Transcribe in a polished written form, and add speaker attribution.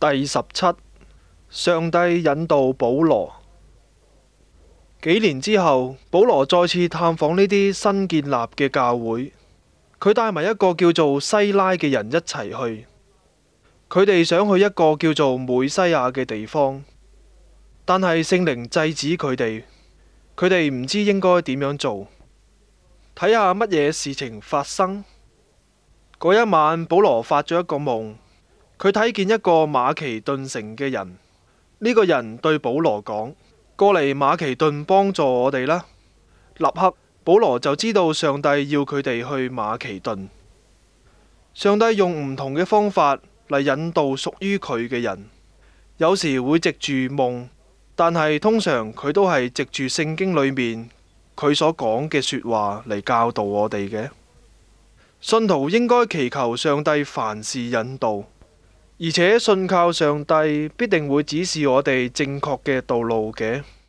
Speaker 1: 第17，上帝引導保羅。幾年之後，保羅再次探訪呢啲新建立嘅教會，佢帶埋一個叫做西拉嘅人一齊去。佢哋想去一個叫做梅西亞嘅地方，但係聖靈制止佢哋唔知應該點樣做。睇下乜嘢事情發生。嗰一晚，保羅發咗一個夢，佢睇見一個馬其頓城嘅人。呢個人對保羅講：過嚟馬其頓幫助我哋啦！立刻，保羅就知道上帝要佢哋去馬其頓。上帝用唔同嘅方法嚟引導屬於佢嘅人，有時會藉住夢，但係通常佢都係藉住聖經裏面佢所講嘅說話嚟教導我哋嘅。信徒應該祈求上帝凡事引導，而且信靠上帝必定會指示我哋正確嘅道路嘅。